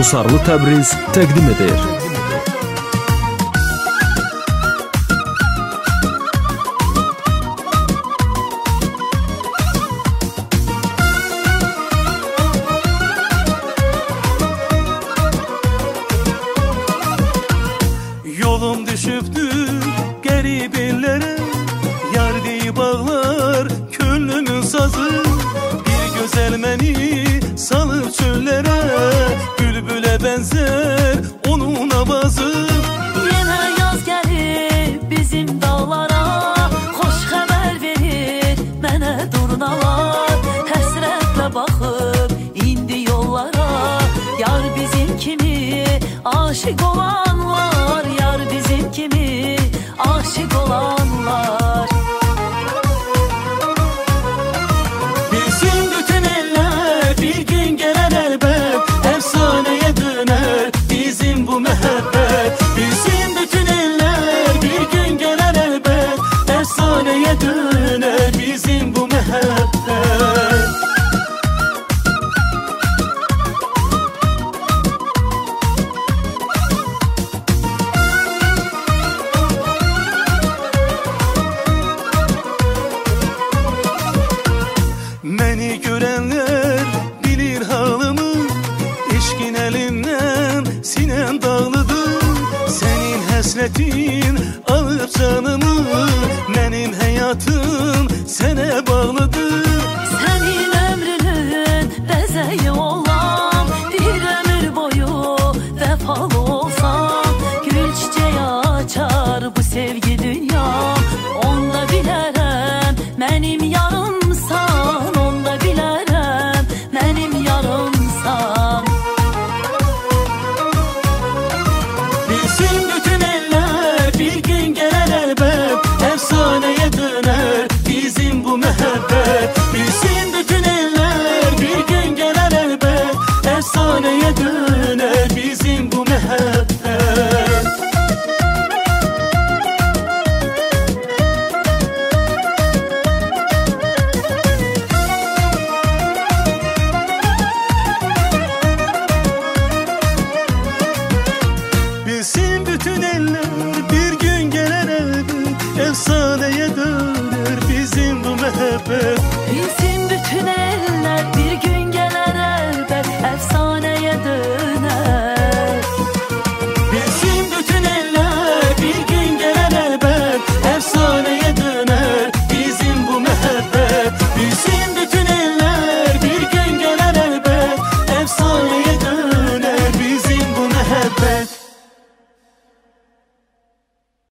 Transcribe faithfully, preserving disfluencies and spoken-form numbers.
Qusarlı Təbriz təqdim edir. Yolum düşüptür garibinlere, yar deyip ağlar könlümün sazı. Bir güzel meni salır çöllere, bülbüle benzer onun avazı. Yine yaz gelir bizim dağlara, hoş haber verir mənə durnalar. Həsrətlə baxıb indi yollara, yar bizim kimi aşık olanlar, yar bizim kimi aşık olanlar. Bilsin bütün eller bir gün gelir elbet, efsaneye döner bizim bu mehabbet. Bilsin bütün eller bir gün gelir elbet, efsaneye döner bizim bu mehabbet. Məni görenler bilir halımı, eşkin elinden sinen dağlıdır. Senin həsretin alır canımı, benim hayatım sene bağlıdır. Senin ömrünün bezeyi olan, bir ömür boyu vefalı olsam, gül çiçeği açar bu sevgi dünya. Onda bilərəm mənim yarımsan, onda bilərəm mənim yarımsan. Bilsin bütün eller bir gün gelir elbet, efsaneye döner bizim bu mehabbet. Bilsin bütün eller bir gün gelir elbet, efsaneye döner bizim bu mehabbet. Bilsin bütün eller bir gün gelir elbet, efsaneye döner bizim bu mehabbet.